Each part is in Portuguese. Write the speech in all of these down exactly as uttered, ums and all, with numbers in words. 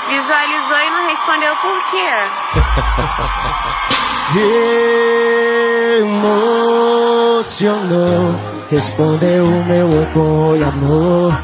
Visualizou e não respondeu por quê? Emocionou, respondeu o meu oi, amor.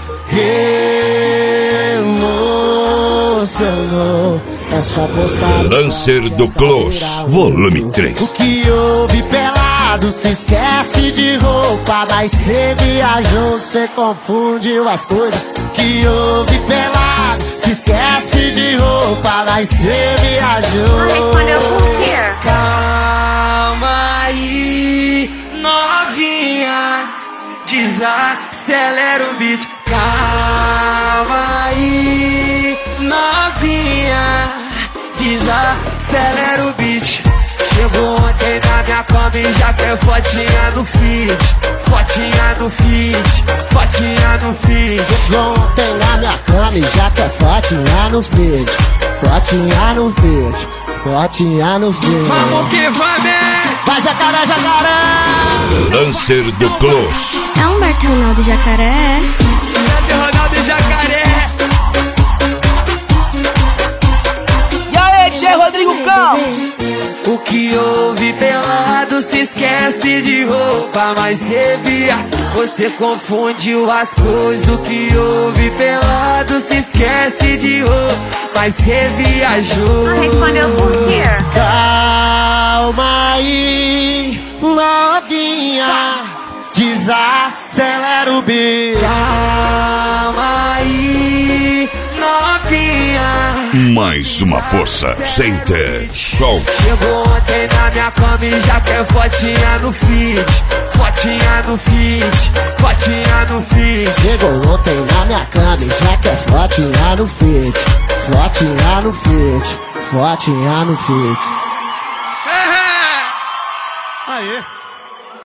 Emocionou, é só postar. Lancer do Close, volume três. O que houve pelado, se esquece de roupa, mas cê viajou, cê confundiu as coisas. O que houve pelado, se esquece de roupa, mas cê viajou. Não respondeu por quê? Calma aí, novinha, desacelera o beat. Calma aí, novinha, desacelera o beat. Chegou ontem na minha cama e já quer fotinha no feed. Fotinha no feed, fotinha no feed. Chegou ontem na minha cama e já quer fotinha no feed. Fotinha no feed, fotinha no feed. Vamos que vamos! Vai jacaré, jacaré! Lancer do Close. É Humberto Ronaldo Jacaré. Humberto Ronaldo Jacaré. E aí, tchê Rodrigo Campos? O que houve pelado, se esquece de roupa, mas cê via, você confundiu as coisas. O que houve pelado, se esquece de roupa, mas cê viajou. Não respondeu por quê? Calma aí, novinha, desacelera o beat. Calma aí, novinha. Mais uma força. Center Show. Chegou ontem na minha cama e já quer fotinha no feed. Fotinha no feed, fotinha no feed. Chegou ontem na minha cama e já quer fotinha no feed. Fotinha no feed, fotinha no feed. Aê!